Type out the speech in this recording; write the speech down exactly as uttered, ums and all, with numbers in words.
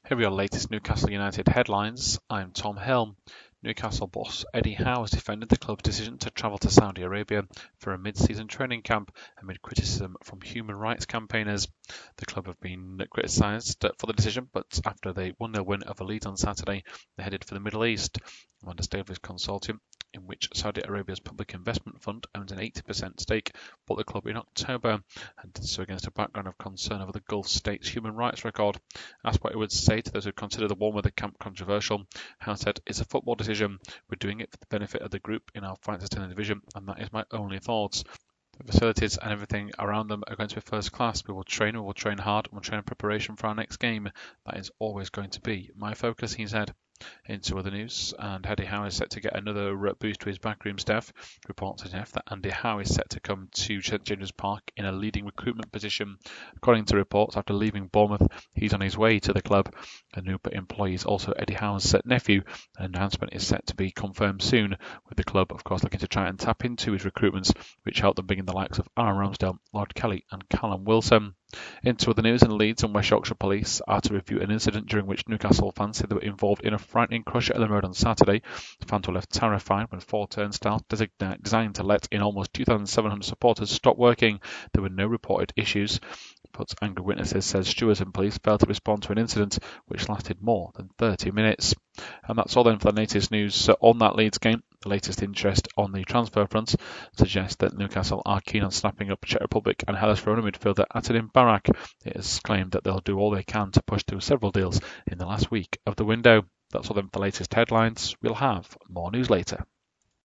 Here are your latest Newcastle United headlines. I'm Tom Hill. Newcastle boss Eddie Howe has defended the club's decision to travel to Saudi Arabia for a mid-season training camp amid criticism from human rights campaigners. The club have been criticised for the decision, but after the one nil win over Leeds on Saturday, they headed for the Middle East. Amanda Staveley's consortium, in which Saudi Arabia's public investment fund owns an eighty percent stake, bought the club in October and did so against a background of concern over the Gulf state's human rights record. Asked what he would say to those who consider the warm weather camp controversial, Howe said, "It's a football decision. We're doing it for the benefit of the group in our fight to stay in the division, and that is my only thoughts. The facilities and everything around them are going to be first class. We will train, we will train hard, and we'll train in preparation for our next game. That is always going to be my focus," he said. Into other news, and Eddie Howe is set to get another boost to his backroom staff. Reports suggest that Andy Howe is set to come to St James's Park in a leading recruitment position. According to reports, after leaving Bournemouth, he's on his way to the club. A new employee is also Eddie Howe's nephew. An announcement is set to be confirmed soon, with the club, of course, looking to try and tap into his recruitments, which helped them bring in the likes of Aaron Ramsdale, Lord Kelly, and Callum Wilson. Into other news, in Leeds and West Yorkshire Police are to review an incident during which Newcastle fans said they were involved in a frightening crush at the road on Saturday. The fans were left terrified when four turnstiles designed to let in almost two thousand seven hundred supporters stopped working. There were no reported issues, but angry witnesses said stewards and police failed to respond to an incident which lasted more than thirty minutes. And that's all then for the latest news on that Leeds game. The latest interest on the transfer front suggests that Newcastle are keen on snapping up Czech Republic and Hellas Verona midfielder Atadim Barak. It is claimed that they'll do all they can to push through several deals in the last week of the window. That's all then for the latest headlines. We'll have more news later.